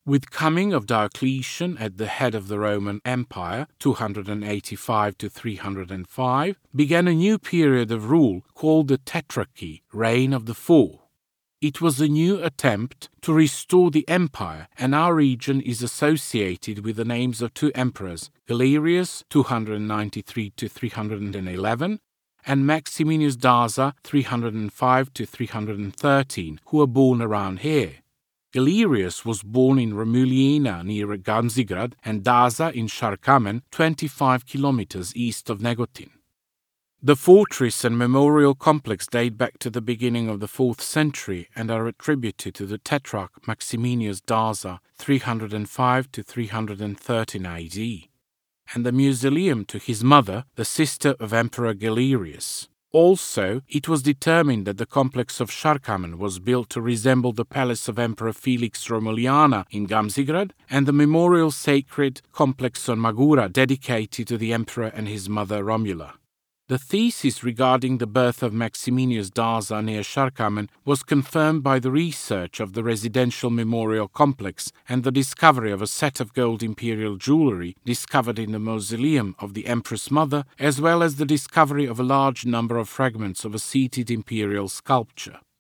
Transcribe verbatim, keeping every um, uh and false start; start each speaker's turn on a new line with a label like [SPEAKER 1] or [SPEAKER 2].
[SPEAKER 1] With coming of Diocletian at the head of the Roman Empire, two eighty-five to three oh five, began a new period of rule called the Tetrarchy, Reign of the Four. It was a new attempt to restore the empire, and our region is associated with the names of two emperors, Galerius two ninety-three to three eleven, and Maximinius Daza three oh five to three thirteen, who were born around here. Galerius was born in Romuliana near Gamzigrad and Daza in Sharkamen, twenty-five kilometers east of Negotin. The fortress and memorial complex date back to the beginning of the fourth century and are attributed to the Tetrarch Maximinius Daza three oh five to three thirteen A D, and the mausoleum to his mother, the sister of Emperor Galerius. Also, it was determined that the complex of Sharkamen was built to resemble the palace of Emperor Felix Romuliana in Gamzigrad and the memorial sacred complex on Magura dedicated to the emperor and his mother Romula. The thesis regarding the birth of Maximinius Daza near Sharkamen was confirmed by the research of the residential memorial complex and the discovery of a set of gold imperial jewellery discovered in the mausoleum of the empress mother, as well as the discovery of a large number of fragments of a seated imperial sculpture.